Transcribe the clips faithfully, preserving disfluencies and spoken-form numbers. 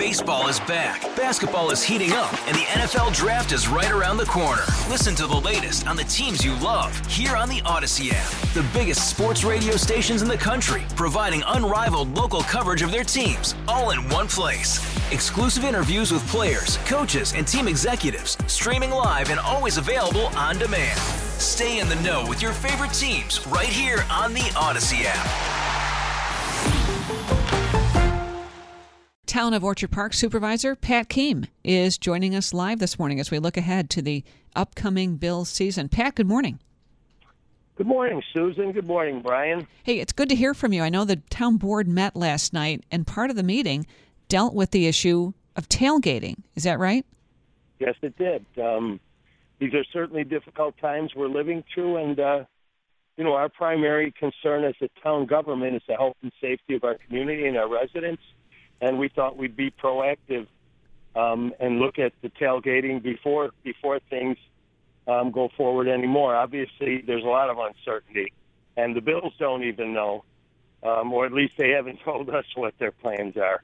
Baseball is back, basketball is heating up, and the N F L Draft is right around the corner. Listen to the latest on the teams you love here on the Odyssey app. The biggest sports radio stations in the country, providing unrivaled local coverage of their teams, all in one place. Exclusive interviews with players, coaches, and team executives, streaming live and always available on demand. Stay in the know with your favorite teams right here on the Odyssey app. Town of Orchard Park Supervisor Pat Keem is joining us live this morning as we look ahead to the upcoming Bills season. Pat, good morning. Good morning, Susan. Good morning, Brian. Hey, it's good to hear from you. I know the town board met last night, and part of the meeting dealt with the issue of tailgating. Is that right? Yes, it did. Um, these are certainly difficult times we're living through, and, uh, you know, our primary concern as a town government is the health and safety of our community and our residents. And we thought we'd be proactive um, and look at the tailgating before before things um, go forward anymore. Obviously, there's a lot of uncertainty, and the Bills don't even know, um, or at least they haven't told us what their plans are.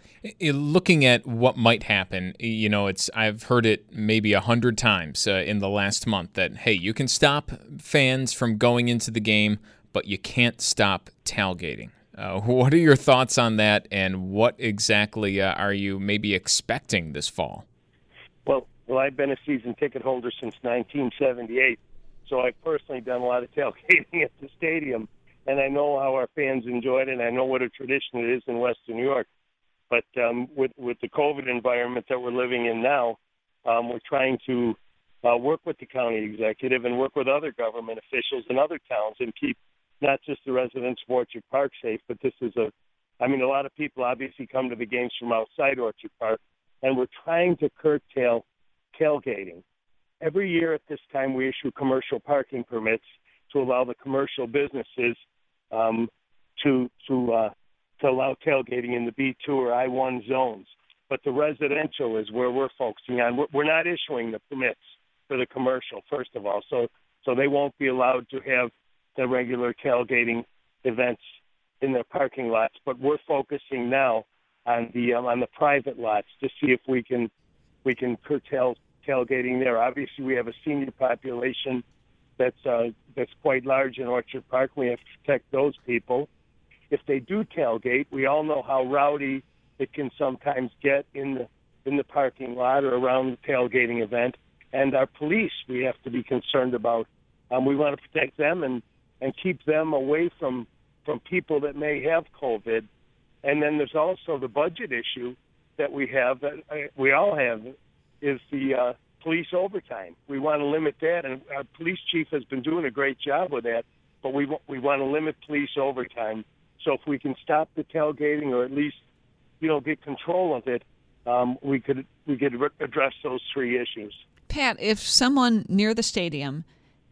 Looking at what might happen, you know, it's I've heard it maybe a hundred times uh, in the last month that, hey, you can stop fans from going into the game, but you can't stop tailgating. Uh, what are your thoughts on that, and what exactly uh, are you maybe expecting this fall? Well, well, I've been a season ticket holder since nineteen seventy-eight, so I've personally done a lot of tailgating at the stadium, and I know how our fans enjoy it, and I know what a tradition it is in Western New York. But um, with, with the COVID environment that we're living in now, um, we're trying to uh, work with the county executive and work with other government officials in other towns and keep not just the residents of Orchard Park safe, but this is a, I mean, a lot of people obviously come to the games from outside Orchard Park, and we're trying to curtail tailgating. Every year at this time, we issue commercial parking permits to allow the commercial businesses um, to to uh, to allow tailgating in the B two or I one zones. But the residential is where we're focusing on. We're, we're not issuing the permits for the commercial, first of all, so so they won't be allowed to have the regular tailgating events in their parking lots, but we're focusing now on the um, on the private lots to see if we can we can curtail tailgating there. Obviously, we have a senior population that's uh, that's quite large in Orchard Park. We have to protect those people. If they do tailgate, we all know how rowdy it can sometimes get in the in the parking lot or around the tailgating event. And our police, we have to be concerned about. Um, we want to protect them and and keep them away from, from people that may have COVID. And then there's also the budget issue that we have, that uh, we all have, is the uh, police overtime. We want to limit that, and our police chief has been doing a great job with that, but we, we want to limit police overtime. So if we can stop the tailgating or at least, you know, get control of it, um, we could we could re- address those three issues. Pat, if someone near the stadium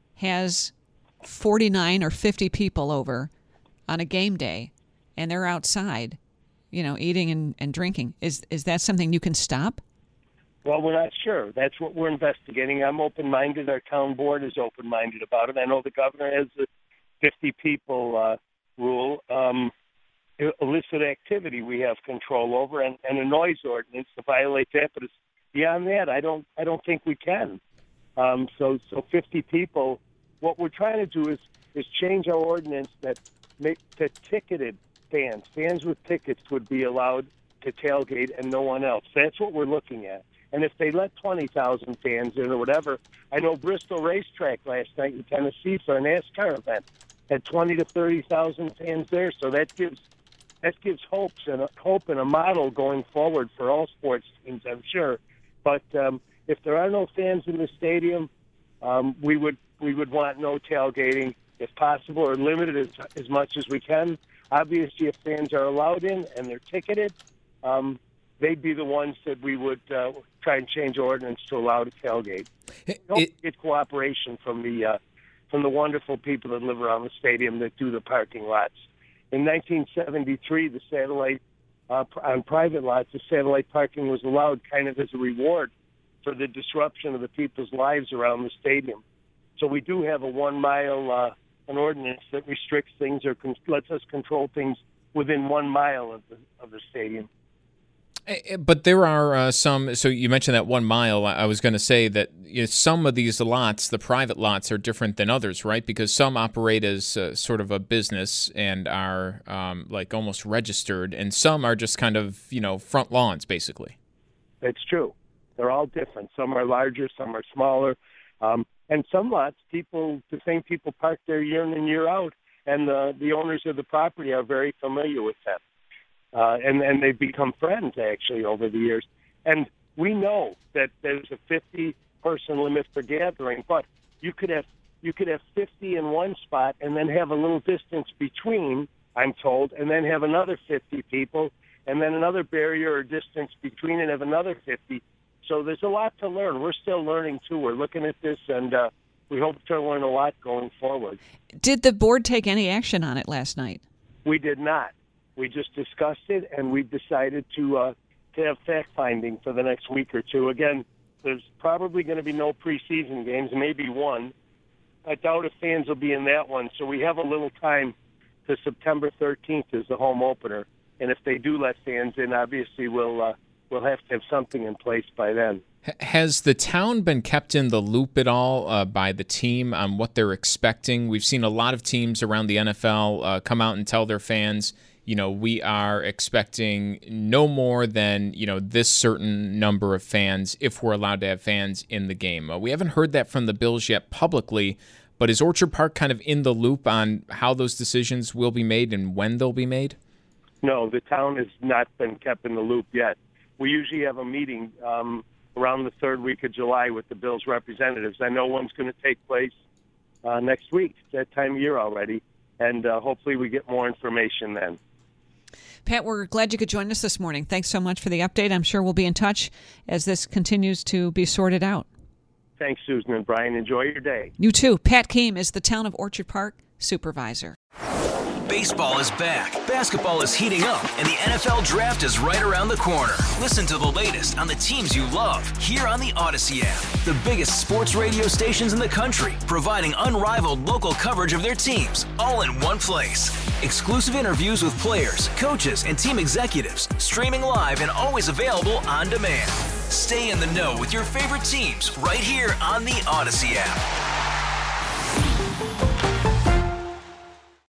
has forty-nine or fifty people over on a game day and they're outside, you know, eating and, and drinking, is is that something you can stop? Well, we're not sure. That's what we're investigating. I'm open-minded. Our town board is open-minded about it. I know the governor has the fifty people uh, rule. Um, illicit activity we have control over, and, and a noise ordinance to violate that. But it's beyond that, I don't I don't think we can. Um, so so fifty people. What we're trying to do is, is change our ordinance that make that ticketed fans, fans with tickets would be allowed to tailgate and no one else. That's what we're looking at. And if they let twenty thousand fans in or whatever, I know Bristol Racetrack last night in Tennessee for a NASCAR event had twenty to thirty thousand fans there. So that gives that gives hopes and a, hope and a model going forward for all sports teams, I'm sure. But um, if there are no fans in the stadium, um, we would. We would want no tailgating if possible, or limited as, as much as we can. Obviously, if fans are allowed in and they're ticketed, um, they'd be the ones that we would uh, try and change ordinance to allow to tailgate. Don't It, get cooperation from the uh, from the wonderful people that live around the stadium that do the parking lots. In nineteen seventy-three, the satellite uh, on private lots, the satellite parking was allowed kind of as a reward for the disruption of the people's lives around the stadium. So we do have a one-mile uh, an ordinance that restricts things or con- lets us control things within one mile of the of the stadium. But there are uh, some, so you mentioned that one mile. I was going to say that you know, some of these lots, the private lots, are different than others, right? Because some operate as uh, sort of a business and are um, like almost registered, and some are just kind of, you know, front lawns, basically. It's true. They're all different. Some are larger, some are smaller. Um, and some lots, people, the same people park there year in and year out, and the, the owners of the property are very familiar with them. Uh, and, and they've become friends, actually, over the years. And we know that there's a fifty-person limit for gathering, but you could have you could have fifty in one spot and then have a little distance between, I'm told, and then have another fifty people, and then another barrier or distance between and have another fifty. So there's a lot to learn. We're still learning, too. We're looking at this, and uh, we hope to learn a lot going forward. Did the board take any action on it last night? We did not. We just discussed it, and we decided to uh, to have fact-finding for the next week or two. Again, there's probably going to be no preseason games, maybe one. I doubt if fans will be in that one, so we have a little time to September thirteenth as the home opener. And if they do let fans in, obviously we'll, uh, we'll have to have something in place by then. Has the town been kept in the loop at all uh, by the team on what they're expecting? We've seen a lot of teams around the N F L uh, come out and tell their fans, you know, we are expecting no more than, you know, this certain number of fans if we're allowed to have fans in the game. Uh, we haven't heard that from the Bills yet publicly, but is Orchard Park kind of in the loop on how those decisions will be made and when they'll be made? No, the town has not been kept in the loop yet. We usually have a meeting um, around the third week of July with the Bills representatives. I know one's going to take place uh, next week, that time of year already, and uh, hopefully we get more information then. Pat, we're glad you could join us this morning. Thanks so much for the update. I'm sure we'll be in touch as this continues to be sorted out. Thanks, Susan and Brian. Enjoy your day. You too. Pat Keem is the Town of Orchard Park supervisor. Baseball is back, basketball is heating up, and the N F L Draft is right around the corner. Listen to the latest on the teams you love here on the Odyssey app. The biggest sports radio stations in the country, providing unrivaled local coverage of their teams, all in one place. Exclusive interviews with players, coaches, and team executives, streaming live and always available on demand. Stay in the know with your favorite teams right here on the Odyssey app.